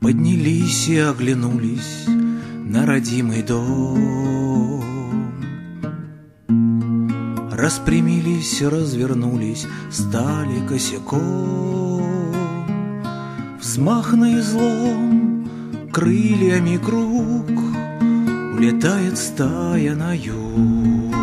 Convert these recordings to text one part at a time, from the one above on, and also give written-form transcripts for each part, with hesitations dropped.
Поднялись и оглянулись на родимый дом, распрямились, развернулись, стали косяком. Взмах на излом, крыльями круг, улетает стая на юг.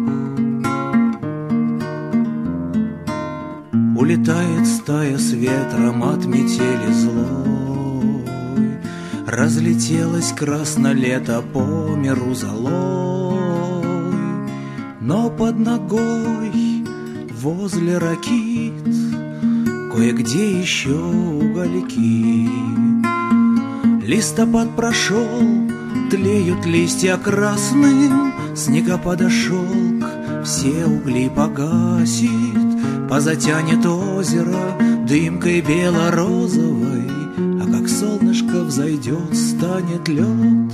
Улетает стая с ветром от метели злой. Разлетелось красно лето по миру золой. Но под ногой возле ракит кое-где еще угольки. Листопад прошел, тлеют листья красным, снегопада шелк все угли погасит. Позатянет озеро дымкой бело-розовой, а как солнышко взойдет, станет лед.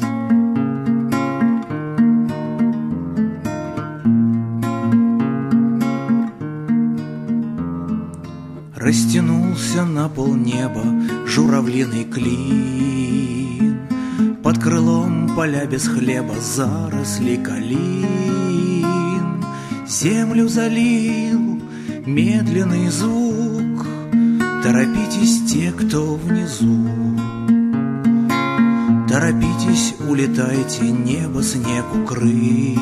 Растянулся на полнеба журавлиный клин, под крылом поля без хлеба, заросли калин. Землю залил медленный звук, торопитесь те, кто внизу. Торопитесь, улетайте, небо снег укрыл.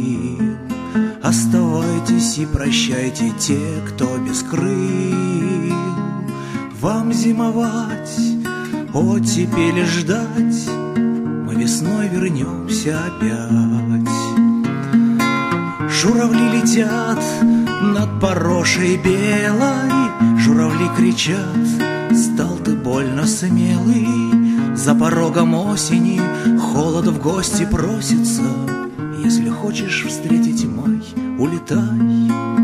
Оставайтесь и прощайте те, кто без крыл. Вам зимовать, оттепели ждать, мы весной вернемся опять. Журавли летят над порошей белой, журавли кричат: стал ты больно смелый. За порогом осени холод в гости просится. Если хочешь встретить май, улетай.